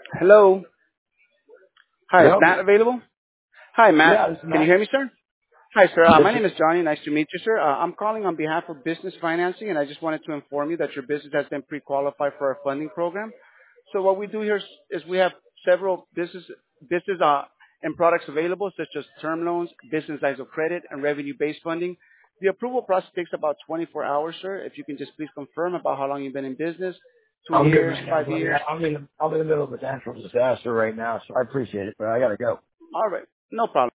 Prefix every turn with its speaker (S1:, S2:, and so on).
S1: Hello. Hi, is
S2: Hello?
S1: Matt available? Hi, Matt.
S2: Yeah, this is
S1: Can you
S2: Matt.
S1: hear me, sir? Hi, sir.
S2: Yes,
S1: My
S2: sir.
S1: name is Johnny. Nice to meet you, sir. I'm calling on behalf of Business Financing, and I just wanted to inform you that your business has been pre-qualified for our funding program. So what we do here is we have several business and products available, such as term loans, business lines of credit, and revenue-based funding. The approval process takes about 24 hours, sir. If you can just please confirm about how long you've been in business, two
S2: I'm good
S1: years,
S2: right now,
S1: 5
S2: buddy.
S1: years.
S2: I'm in the middle of a natural disaster right now, so I appreciate it, but I gotta go.
S1: All right. No problem.